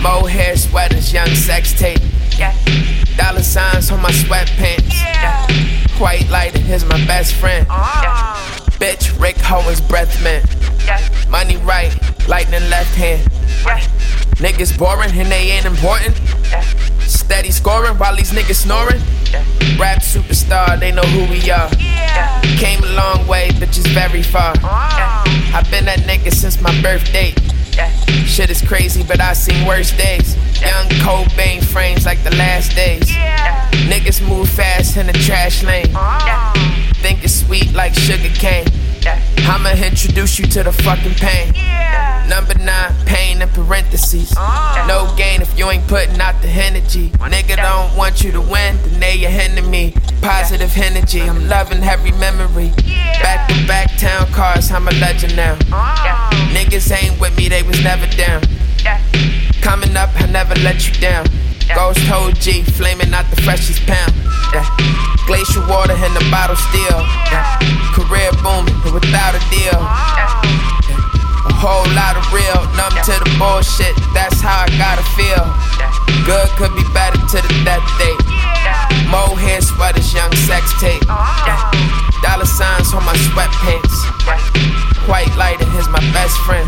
Mohair sweaters, young sex tape. Dollar signs on my sweatpants. White lighter, here's my best friend. Bitch, Rick Owens breath mint. Money right, lightning left hand. Niggas boring and they ain't important. Steady scoring while these niggas snoring. Rap superstar, they know who we are. Came a long way, bitches very far. I've been that nigga since my birthday. Shit is crazy, but I seen worse days. Young Cobain frames like the last days. Niggas move fast in the trash lane. Think it's sweet like sugar cane. I'ma introduce you to the fucking pain. Number 9, pain in parentheses. No gain if you ain't putting out the energy. Nigga don't want you to win, then they your enemy. Positive energy, I'm loving every memory. Back to back town cars, I'm a legend now. Niggas ain't with me, they was never down. Coming up, I never let you down. Ghost OG, flaming out the freshest pound. Glacier water in the bottle still. Career booming, but without a deal. A whole lot of real, numb to the bullshit, that's how I gotta feel. Good could be better to the death date. Mohair sweaters, young sex tape. Dollar signs on my sweatpants. White lighter, here's my best friend.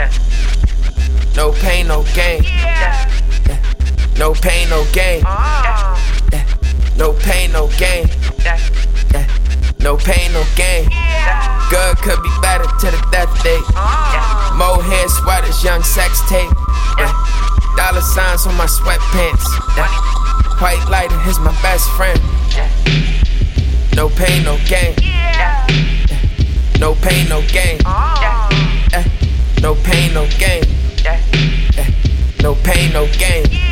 No pain, no gain. No pain, no gain. No pain, no gain. No pain, no gain. Good could be better to the death date. Mohair sweaters, young sex tape. Dollar signs on my sweatpants. White lighter, here's my best friend. No pain, no gain. No pain, no gain. No pain, no gain. No pain, no gain.